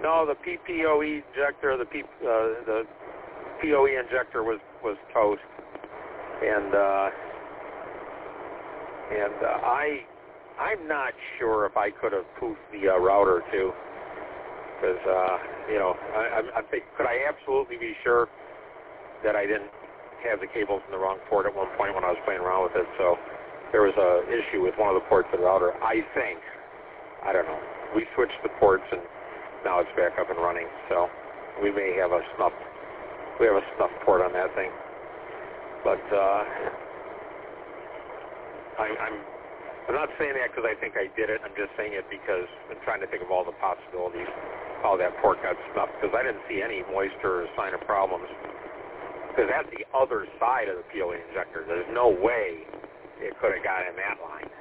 No, the PPOE injector, the POE injector was toast, and I'm not sure if I could have poofed the router too, because I'm thinking, could I absolutely be sure that I didn't have the cables in the wrong port at one point when I was playing around with it? So there was an issue with one of the ports of the router. I think, I don't know. We switched the ports and now it's back up and running. So we may have a snuff port on that thing. But I'm not saying that because I think I did it. I'm just saying it because I'm trying to think of all the possibilities how that port got snuffed, because I didn't see any moisture or sign of problems. Because that's the other side of the POE injector. There's no way it could have got in that line.